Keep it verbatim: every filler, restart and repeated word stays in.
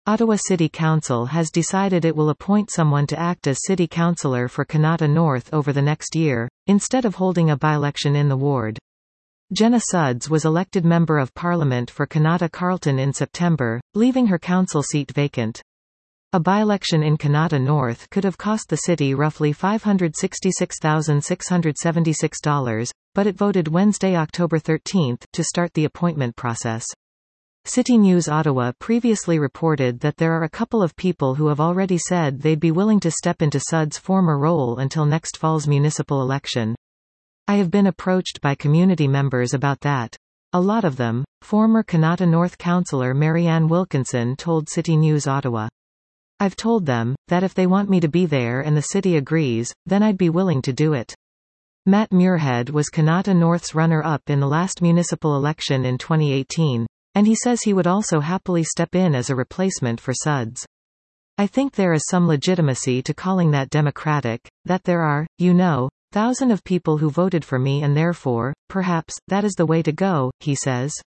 Ottawa City Council has decided it will appoint someone to act as city councillor for Kanata North over the next year, instead of holding a by-election in the ward. Jenna Sudds was elected Member of Parliament for Kanata Carlton in September, leaving her council seat vacant. A by-election in Kanata North could have cost the city roughly five hundred sixty-six thousand six hundred seventy-six dollars, but it voted Wednesday, October thirteenth, to start the appointment process. City News Ottawa previously reported that there are a couple of people who have already said they'd be willing to step into Sudds' former role until next fall's municipal election. I have been approached by community members about that. A lot of them, former Kanata North councillor Marianne Wilkinson told City News Ottawa. I've told them, that if they want me to be there and the city agrees, then I'd be willing to do it. Matt Muirhead was Kanata North's runner-up in the last municipal election in twenty eighteen. And he says he would also happily step in as a replacement for Sudds. I think there is some legitimacy to calling that democratic, that there are, you know, thousands of people who voted for me and therefore, perhaps, that is the way to go, he says.